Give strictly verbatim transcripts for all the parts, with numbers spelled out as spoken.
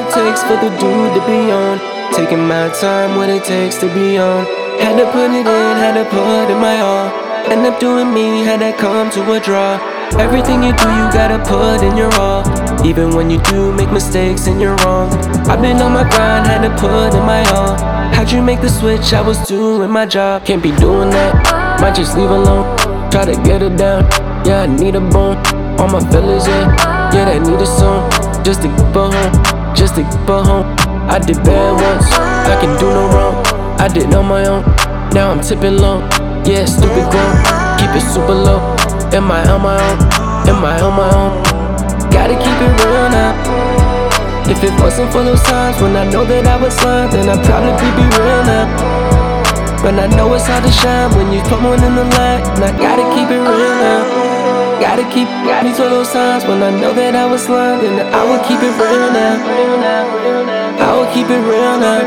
it takes for the dude to be on. Taking my time, what it takes to be on. Had to put it in, had to put in my all. End up doing me, had that come to a draw. Everything you do, you gotta put in your all. Even when you do make mistakes and you're wrong. I've been on my grind, had to put in my all. How'd you make the switch? I was doing my job. Can't be doing that, might just leave alone. Try to get it down, yeah, I need a bone. All my fellas, yeah, yeah, they need a song. Just to keep her home, just to keep her home. I did bad once, I can do no wrong. I did on my own, now I'm tipping low. Yeah, stupid grown, keep it super low. Am I on my own? Am I on my own? Gotta keep it real now. If it wasn't for those times when I know that I was lying, then I'd probably be real now. But I know it's hard to shine when you put one in the light, and I gotta keep it real now. Gotta keep me for those times when I know that I was lying, then I will keep it real now. I will keep it real now.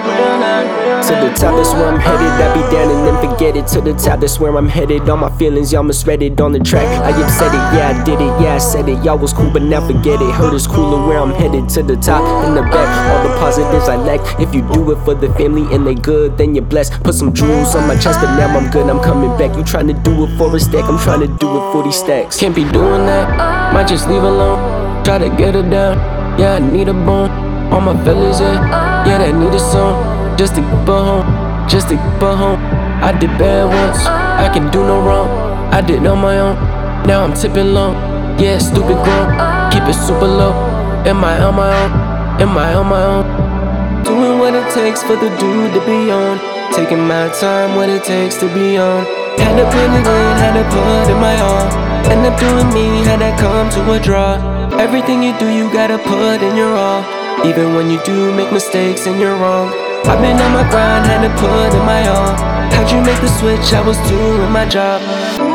To the top, that's where I'm headed. I be down and then forget it. To the top, that's where I'm headed. All my feelings, y'all misread it on the track. I upset it, yeah, I did it, yeah, I said it. Y'all was cool, but now forget it. Heard it's cooler where I'm headed. To the top, in the back, all the positives I lack. If you do it for the family and they good, then you're blessed. Put some jewels on my chest, but now I'm good, I'm coming back. You trying to do it for a stack, I'm trying to do it for these stacks. Can't be doing that, might just leave alone. Try to get it down, yeah, I need a bone. All my fellas, yeah, yeah, they need a song. Just to keep her home, just to keep her home. I did bad once, I can do no wrong. I did on my own, now I'm tipping low. Yeah, stupid grown, keep it super low. Am I on my own? Am I on my own? Doing what it takes for the dude to be on. Taking my time, what it takes to be on. Had to put it in, had to put in my all. End up doing me, had that come to a draw. Everything you do, you gotta put in your all. Even when you do make mistakes and you're wrong. I've been on my grind, had to put in my all. How'd you make the switch? I was doing my job.